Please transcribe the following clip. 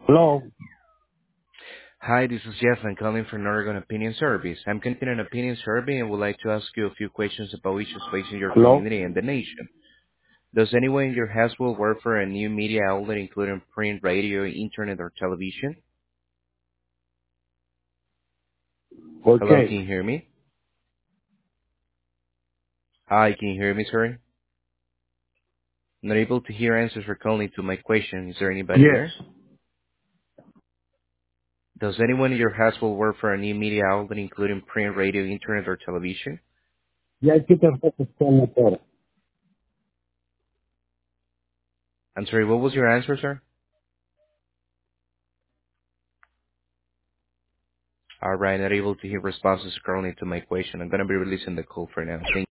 Hello. Hi, this is Jeff. I'm calling from Oregon Opinion Service. I'm conducting an opinion survey and would like to ask you a few questions about issues facing your Hello. community and the nation. Does anyone in your household work for a new media outlet, including print, radio, internet, or television? Hello, can Okay. you hear me? Hi, can you hear me, sir? I'm not able to hear answers for calling to my question. Is there anybody Yes. there? Does anyone in your household work for a new media outlet, including print, radio, internet, or television? Ya aquí tampoco está en la cara. I'm sorry, what was your answer, sir? All right, not able to hear responses currently to my question. I'm going to be releasing the call for now. Thank